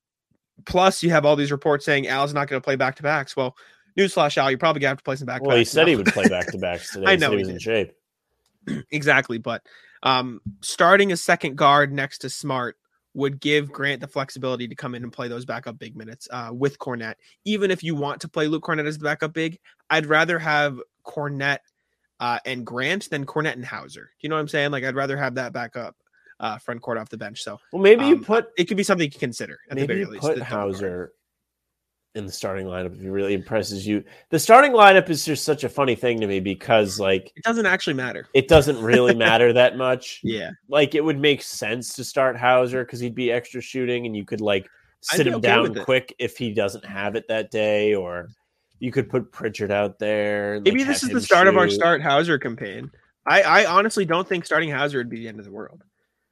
Plus, you have all these reports saying Al's not going to play back-to-backs. Well, newsflash, Al, you're probably going to have to play some back-to-backs. Well, he said now. he would play back-to-backs today. I know he, he was did. in shape. Exactly, but um, starting a second guard next to Smart would give Grant the flexibility to come in and play those backup big minutes uh, with Cornett. Even if you want to play Luke Cornett as the backup big, I'd rather have Cornett uh, and Grant than Cornett and Hauser. Do you know what I'm saying? Like, I'd rather have that backup. Uh, front court off the bench. So well, maybe um, you put it could be something you can consider. At maybe the very you least, put Hauser in the starting lineup if he really impresses you. The starting lineup is just such a funny thing to me because like it doesn't actually matter. It doesn't really matter that much. Yeah, like it would make sense to start Hauser because he'd be extra shooting and you could like sit him okay down quick if he doesn't have it that day, or you could put Pritchard out there. Maybe like, this is the start shoot. of our start Hauser campaign. I, I honestly don't think starting Hauser would be the end of the world.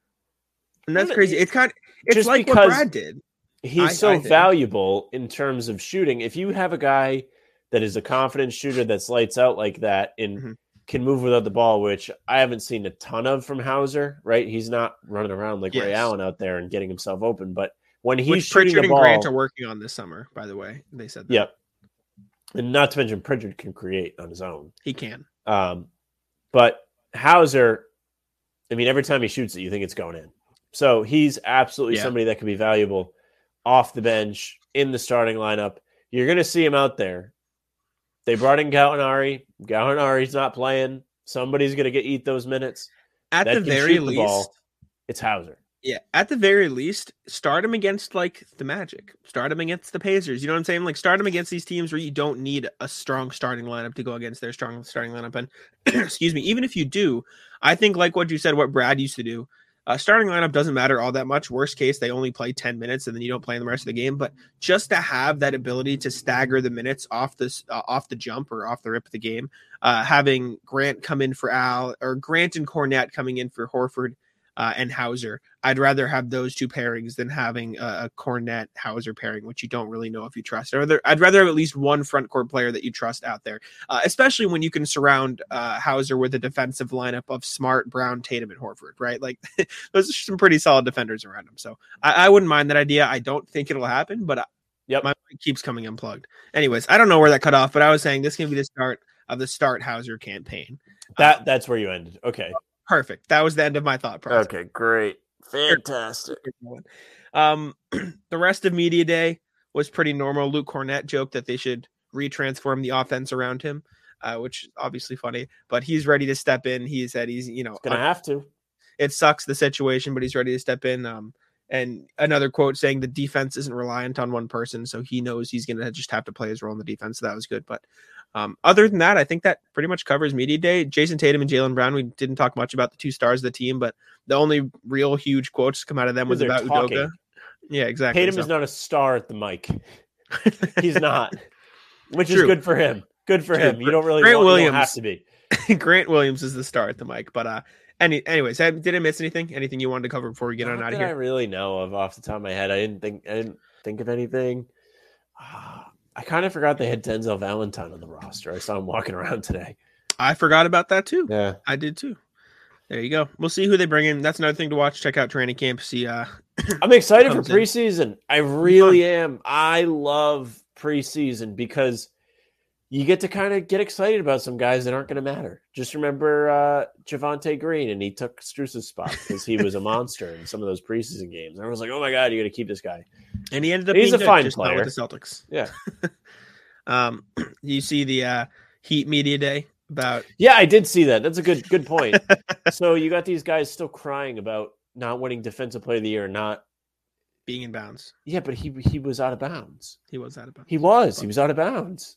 And that's crazy. It's kind of, it's just like what Brad did. He's I, so I valuable in terms of shooting. If you have a guy that is a confident shooter that's lights out like that and mm-hmm. can move without the ball, which I haven't seen a ton of from Hauser, right? He's not running around like yes. Ray Allen out there and getting himself open. But when he's which shooting Pritchard the ball, and Grant are working on this summer, by the way. They said that. Yep. And not to mention Pritchard can create on his own. He can. Um, but Hauser, I mean, every time he shoots it, you think it's going in. So he's absolutely yeah. somebody that can be valuable off the bench in the starting lineup. You're going to see him out there. They brought in Gallinari. Gallinari's not playing. Somebody's going to get eat those minutes. At that the very least, the ball. It's Hauser. Yeah, at the very least, start him against like the Magic. Start him against the Pacers. You know what I'm saying? Like start him against these teams where you don't need a strong starting lineup to go against their strong starting lineup. And excuse me, even if you do, I think like what you said, what Brad used to do. Uh, starting lineup doesn't matter all that much. Worst case, they only play ten minutes and then you don't play them the rest of the game. But just to have that ability to stagger the minutes off this uh, off the jump or off the rip of the game, uh, having Grant come in for Al or Grant and Cornett coming in for Horford uh, and Hauser, I'd rather have those two pairings than having a, a Cornett Hauser pairing, which you don't really know if you trust. I'd rather, I'd rather have at least one front court player that you trust out there, uh, especially when you can surround uh, Hauser with a defensive lineup of Smart, Brown, Tatum, and Horford, right? Like those are some pretty solid defenders around him. So I, I wouldn't mind that idea. I don't think it'll happen, but I, yep. my mind keeps coming unplugged. Anyways, I don't know where that cut off, but I was saying this can be the start of the start Hauser campaign. That um, That's where you ended. Okay. Perfect. That was the end of my thought process. Okay, great. Fantastic. Um, the rest of media day was pretty normal. Luke Cornett joked that they should retransform the offense around him, uh, which is obviously funny, but he's ready to step in. He said he's, you know, going to have to. It sucks the situation, but he's ready to step in. Um, And another quote saying the defense isn't reliant on one person, so he knows he's going to just have to play his role in the defense. So that was good. But um, other than that, I think that pretty much covers media day. Jason Tatum and Jaylen Brown, we didn't talk much about the two stars of the team, but the only real huge quotes to come out of them was about talking. Udoka. Yeah, exactly. Tatum so. is not a star at the mic. He's not, which True. is good for him. Good for True. him. You don't really Grant want, Williams. you don't have to be. Grant Williams is the star at the mic. But uh, any, anyways, I, did I miss anything? Anything you wanted to cover before we get Not on out of that here? I really know of off the top of my head. I didn't think I didn't think of anything. Uh, I kind of forgot they had Denzel Valentine on the roster. I saw him walking around today. I forgot about that too. Yeah, I did too. There you go. We'll see who they bring in. That's another thing to watch. Check out training camp. See, uh, I'm excited for comes in. preseason. I really am. I love preseason because you get to kind of get excited about some guys that aren't going to matter. Just remember uh, Javonte Green, and he took Strus's spot because he was a monster in some of those preseason games. And I was like, oh my God, you got to keep this guy. and he ended up He's being a good, fine just not player. with the Celtics. Yeah. Um, you see the uh, Heat media day about Yeah, I did see that. That's a good good point. So you got these guys still crying about not winning Defensive Player of the Year, not being in bounds. yeah, but he he was out of bounds. He was out of bounds. He was. He was out of bounds.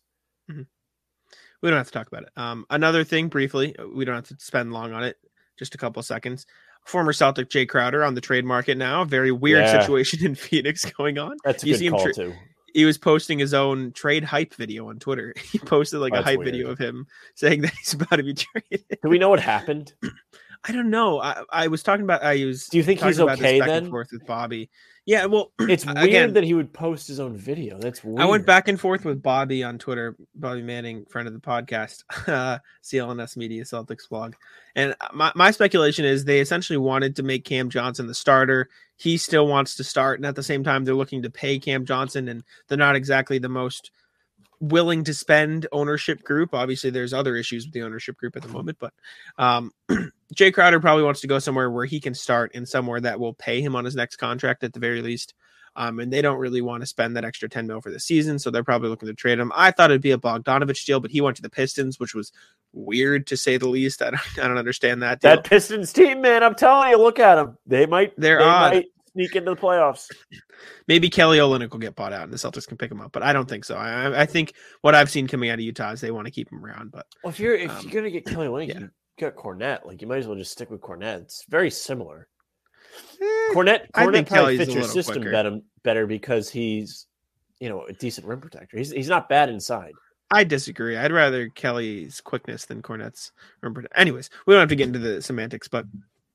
We don't have to talk about it. Um, another thing, briefly, we don't have to spend long on it. Just a couple of seconds. Former Celtic Jay Crowder on the trade market now. Very weird Yeah. situation in Phoenix going on. That's a You good see him call tra- too. He was posting his own trade hype video on Twitter. He posted like a That's hype weird. video of him saying that he's about to be traded. Do we know what happened? I don't know. I, I was talking about. I was. Do you think talking he's about this okay back and then? forth with Bobby. Yeah. Well, It's weird again, that he would post his own video. That's weird. I went back and forth with Bobby on Twitter, Bobby Manning, friend of the podcast, uh, C L N S Media Celtics blog. And my, my speculation is they essentially wanted to make Cam Johnson the starter. He still wants to start. And at the same time, they're looking to pay Cam Johnson, and they're not exactly the most willing to spend ownership group. Obviously, there's other issues with the ownership group at the moment, but um, Jay Crowder probably wants to go somewhere where he can start and somewhere that will pay him on his next contract at the very least. Um, and they don't really want to spend that extra ten mil for the season, so they're probably looking to trade him. I thought it'd be a Bogdanovich deal, but he went to the Pistons, which was weird to say the least. I don't, I don't understand that deal. that Pistons team, man. I'm telling you, look at them. They might. They're they odd. might sneak into the playoffs. Maybe Kelly Olynyk will get bought out, and the Celtics can pick him up, but I don't think so. I, I think what I've seen coming out of Utah is they want to keep him around. But Well, if you're if Um, you're gonna get Kelly Olynyk, yeah. you got Cornette. Like you might as well just stick with Cornette. It's very similar. eh, Cornette, I Cornette think probably Kelly's fits a your little system quicker. better, better because he's, you know, a decent rim protector. He's he's not bad inside. I disagree. I'd rather Kelly's quickness than Cornette's. Remember, anyways, we don't have to get into the semantics, but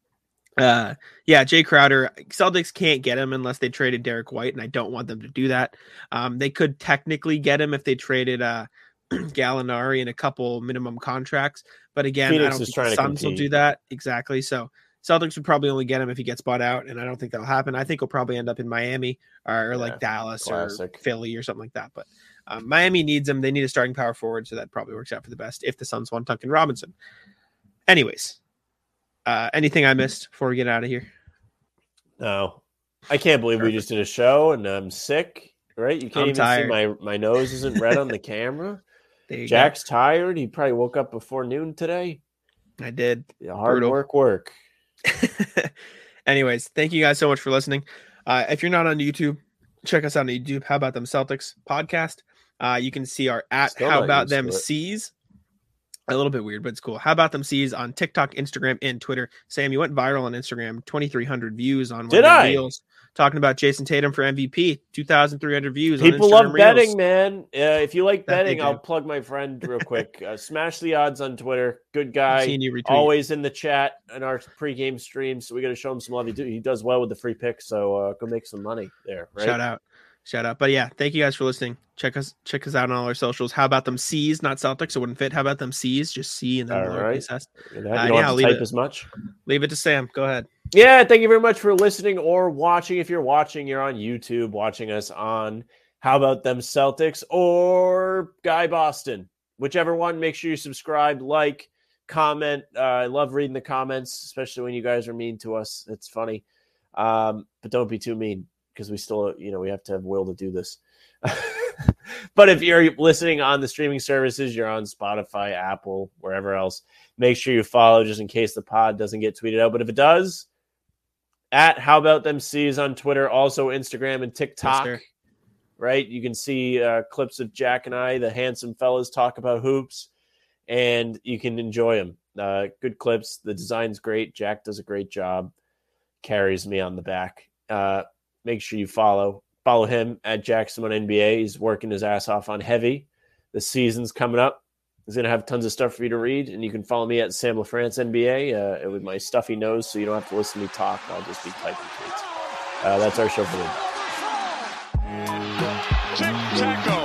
uh, yeah, Jay Crowder, Celtics can't get him unless they traded Derek White, and I don't want them to do that. Um, they could technically get him if they traded uh, Gallinari in a couple minimum contracts, but again, Phoenix I don't is think trying the to Suns will compete. do that exactly. So Celtics would probably only get him if he gets bought out, and I don't think that'll happen. I think he'll probably end up in Miami or, or like Yeah, Dallas classic. or Philly or something like that. But um, Miami needs him. They need a starting power forward, so that probably works out for the best if the Suns want Duncan Robinson. Anyways, uh, anything I missed before we get out of here? No, I can't believe we just did a show and I'm sick. Right? You can't I'm even tired. see my my nose isn't red on the camera. There you Jack's tired. He probably woke up before noon today. go. I did. Hard Brutal. work, work. Anyways, thank you guys so much for listening. Uh, if you're not on YouTube, check us out on YouTube. How About Them Celtics podcast? Uh, you can see our at Still How not About used to Them it. C's. A little bit weird, but it's cool. How About Them C's on TikTok, Instagram, and Twitter. Sam, you went viral on Instagram. twenty-three hundred views on one Did of your I? reels talking about Jason Tatum for M V P. two thousand three hundred views. People on love Instagram betting, Reels. man. Uh, if you like That they betting, I'll do. plug my friend real quick. Uh, Smash the Odds on Twitter. Good I've guy. seen you retweet. Always in the chat in our pregame stream. So we got to show him some love. He, do, he does well with the free picks. So uh, go make some money there. Right? Shout out. Shout out. But yeah, thank you guys for listening. Check us check us out on all our socials. How About Them C's, not Celtics. It wouldn't fit. How About Them C's? Just C and then All the right. lowercase s. You don't Uh, have yeah, to I'll leave type it. as much. Leave it to Sam. Go ahead. Yeah, thank you very much for listening or watching. If you're watching, you're on YouTube, watching us on How About Them Celtics or Guy Boston. Whichever one, make sure you subscribe, like, comment. Uh, I love reading the comments, especially when you guys are mean to us. It's funny. Um, but don't be too mean because we still, you know, we have to have will to do this. But if you're listening on the streaming services, you're on Spotify, Apple, wherever else, make sure you follow just in case the pod doesn't get tweeted out. But if it does, at How About Them C's on Twitter, also Instagram and TikTok. Yes, right? You can see uh, clips of Jack and I, the handsome fellas, talk about hoops, and you can enjoy them. Uh, good clips. The design's great. Jack does a great job. Carries me on the back. Uh, make sure you follow. Follow him at Jack Simone N B A. He's working his ass off on Heavy. The season's coming up. He's going to have tons of stuff for you to read, and you can follow me at Sam LaFrance N B A uh, with my stuffy nose, so you don't have to listen to me talk. I'll just be typing tweets. Uh, that's our show for the day. Tic-tac-toe.